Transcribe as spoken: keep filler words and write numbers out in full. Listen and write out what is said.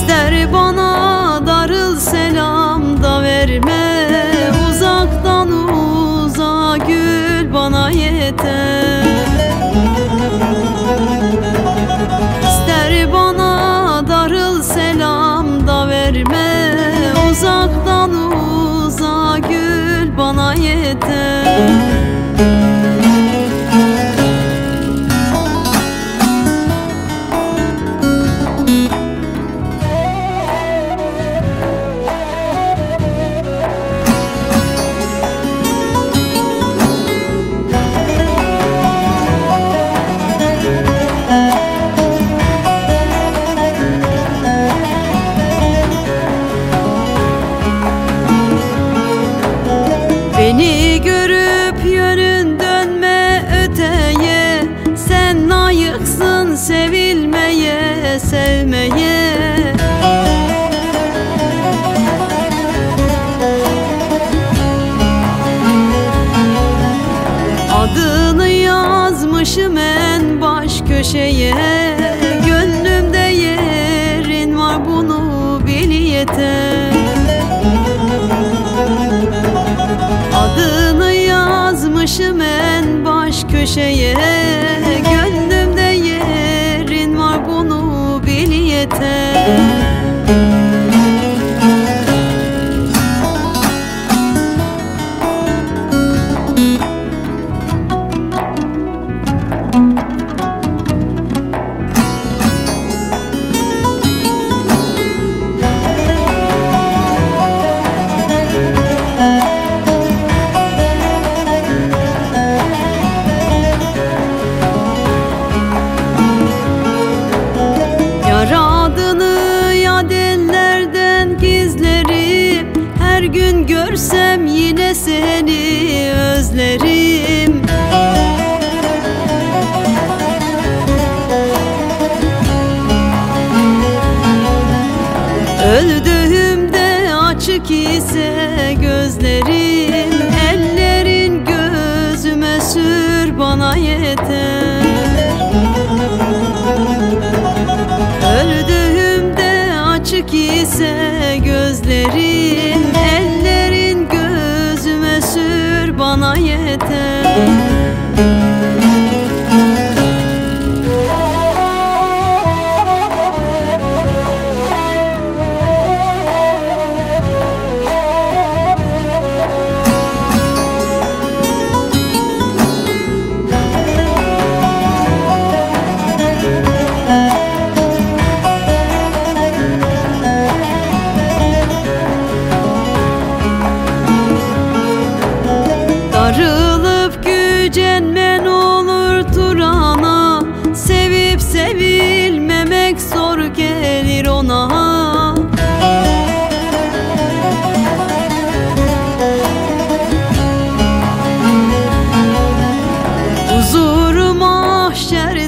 İster bana darıl selam da verme, uzaktan uzağa gül bana yeter. İster bana darıl selam da verme, uzaktan uzağa gül bana yeter. Beni görüp yönün dönme öteye, sen layıksın sevilmeye, sevmeye. Adını yazmışım en baş köşeye, gönlümde yerin var bunu bil yeter. Adını yazmışım en baş köşeye, gönlümde yerin var bunu bil yeter. Yaradını yad ellerden gizlerim, her gün görsem yine seni özlerim. Öldüğümde açık ise gözlerim, ellerin gözüme sür bana yeter. Öldüğümde açık ise gözlerin, ellerin gözüme sür bana yeter. Darılıp gücenmen olur Turan'a, sevip sevilmemek zor gelir ona. Huzuru mahşer